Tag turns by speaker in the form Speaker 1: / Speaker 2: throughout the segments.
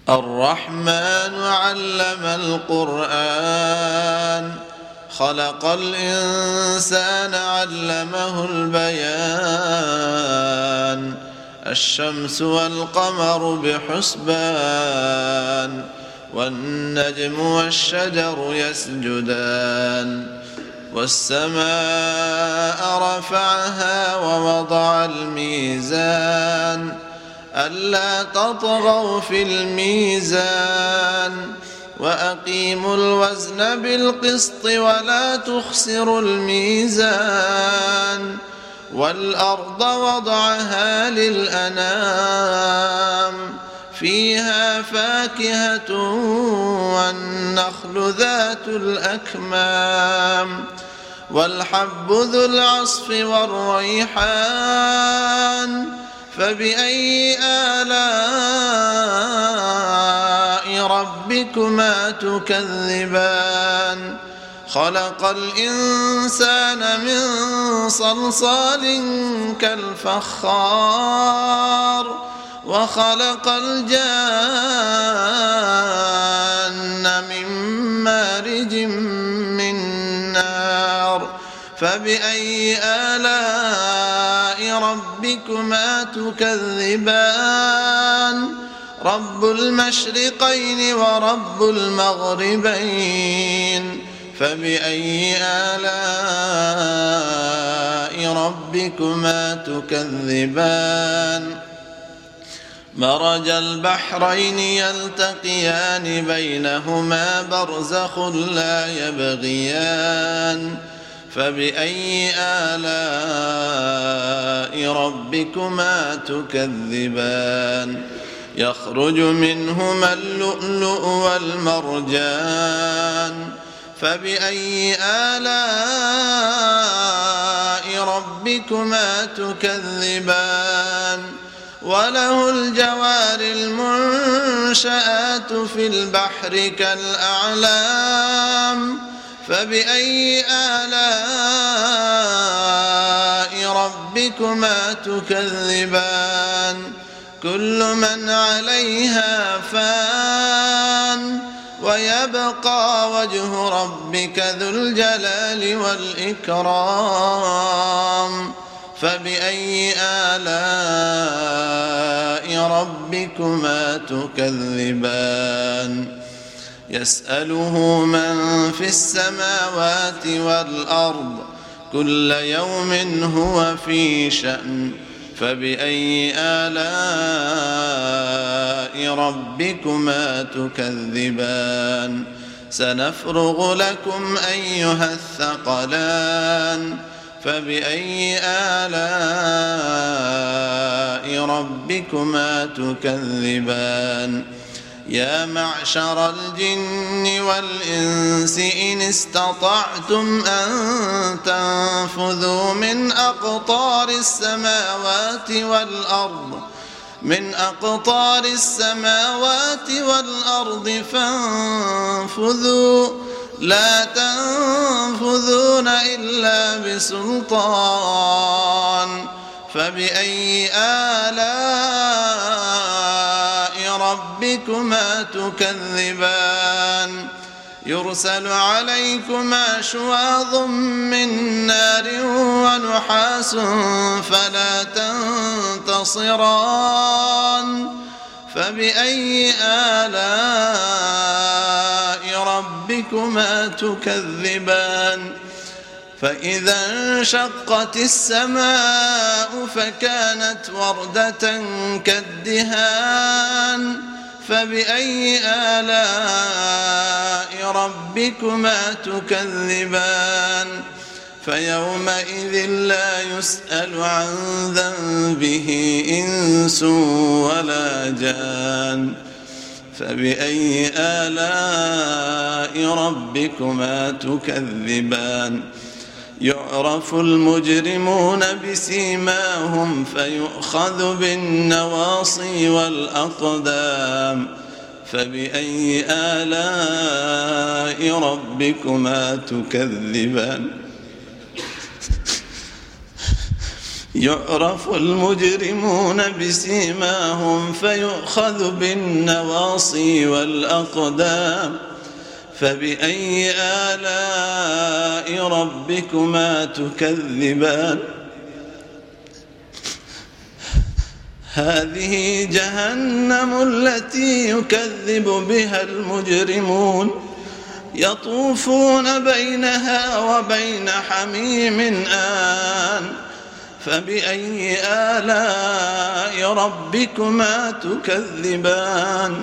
Speaker 1: الرحمن علم القرآن خلق الإنسان علمه البيان الشمس والقمر بحسبان والنجم والشجر يسجدان والسماء رفعها ووضع الميزان ألا تطغوا في الميزان وأقيموا الوزن بالقسط ولا تخسروا الميزان والأرض وضعها للأنام فيها فاكهة والنخل ذات الأكمام والحب ذو العصف والريحان فبأي آلاء ربكما تكذبان خلق الإنسان من صلصال كالفخار وخلق الجان من مارج من نار فبأي آلاء ربكما تكذبان رب المشرقين ورب المغربين فبأي آلاء ربكما تكذبان مرج البحرين يلتقيان بينهما برزخ لا يبغيان فبأي آلاء ربكما تكذبان يخرج منهما اللؤلؤ والمرجان فبأي آلاء ربكما تكذبان وله الجوار المنشآت في البحر كالأعلام فبأي آلاء ربكما تكذبان كل من عليها فان ويبقى وجه ربك ذو الجلال والإكرام فبأي آلاء ربكما تكذبان يسأله من في السماوات والأرض كل يوم هو في شأن فبأي آلاء ربكما تكذبان سنفرغ لكم أيها الثقلان فبأي آلاء ربكما تكذبان يا معشر الجن والإنس إن استطعتم أن تنفذوا من أقطار السماوات والأرض فانفذوا لا تنفذون إلا بسلطان فبأي آلاء ربكما تكذبان يرسل عليكما شواظ من نار ونحاس فلا تنتصران فبأي آلاء ربكما تكذبان فإذا انشقت السماء فكانت وردة كالدهان فبأي آلاء ربكما تكذبان فيومئذ لا يسأل عن ذنبه إنس ولا جان فبأي آلاء ربكما تكذبان يعرف المجرمون بسيماهم فيؤخذ بالنواصي والأقدام فبأي آلاء ربكما تكذبان يعرف المجرمون بسيماهم فيؤخذ بالنواصي والأقدام فبأي آلاء ربكما تكذبان هذه جهنم التي يكذب بها المجرمون يطوفون بينها وبين حميم آن فبأي آلاء ربكما تكذبان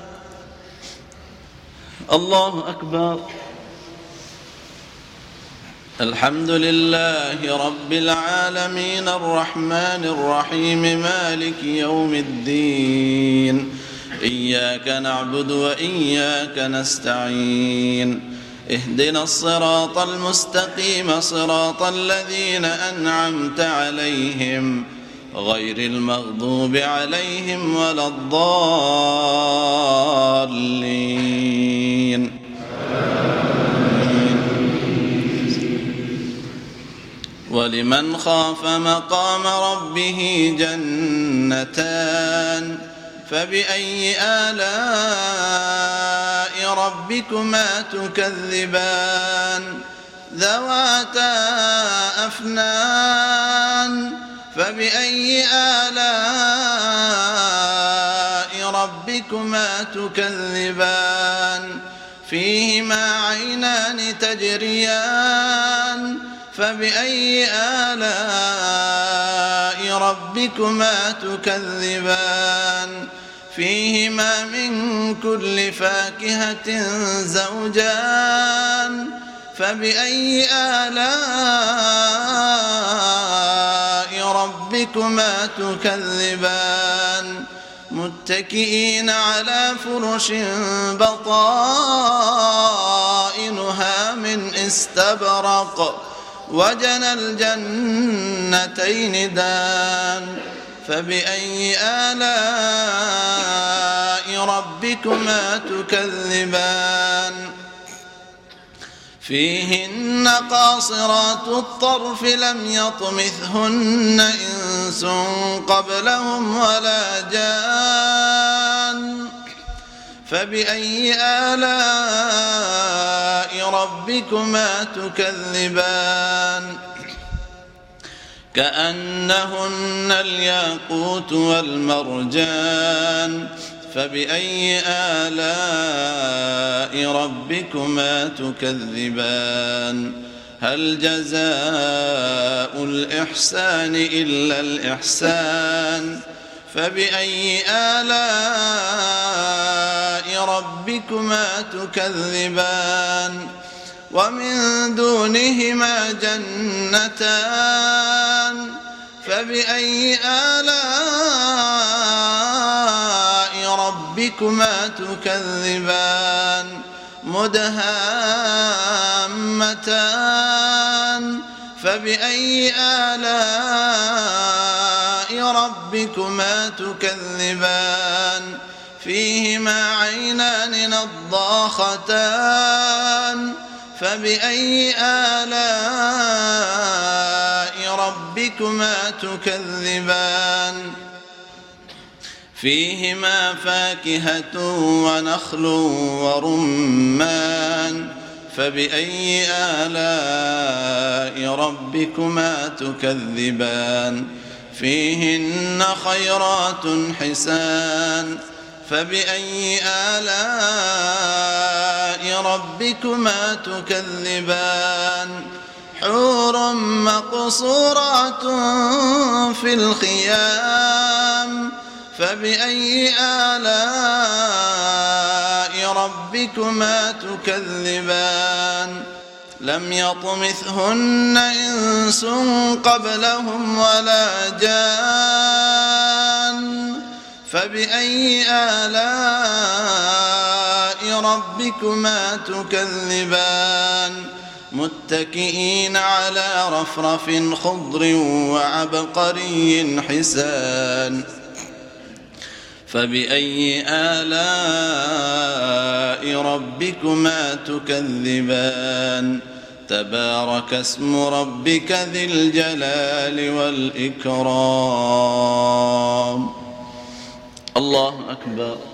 Speaker 1: الله أكبر. الحمد لله رب العالمين الرحمن الرحيم مالك يوم الدين إياك نعبد وإياك نستعين اهدنا الصراط المستقيم صراط الذين أنعمت عليهم غير المغضوب عليهم ولا الضالين. ولمن خاف مقام ربه جنتان فبأي آلاء ربكما تكذبان ذواتا أفنان فبأي آلاء ربكما تكذبان فيهما عينان تجريان فبأي آلاء ربكما تكذبان فيهما من كل فاكهة زوجان فبأي آلاء ربكما تكذبان متكئين على فرش بطائنها من استبرق وجنى الجنتين دان فبأي آلاء ربكما تكذبان فيهن قاصرات الطرف لم يطمثهن إنس قبلهم ولا جان فبأي آلاء ربكما تكذبان كأنهن الياقوت والمرجان فبأي آلاء ربكما تكذبان هل جزاء الإحسان إلا الإحسان فبأي آلاء ربكما تكذبان ومن دونهما جنتان فبأي آلاء ربكما تكذبان مدهامتان فبأي آلاء ربكما تكذبان فيهما عينان نضاختان فبأي آلاء ربكما تكذبان فيهما فاكهة ونخل ورمان فبأي آلاء ربكما تكذبان فيهن خيرات حسان فبأي آلاء ربكما تكذبان حور مقصورات في الخيام فبأي آلاء ربكما تكذبان لم يطمثهن إنس قبلهم ولا جان فبأي آلاء ربكما تكذبان متكئين على رفرف خضر وعبقري حسان فبأي آلاء ربكما تكذبان تبارك اسم ربك ذي الجلال والإكرام. الله أكبر.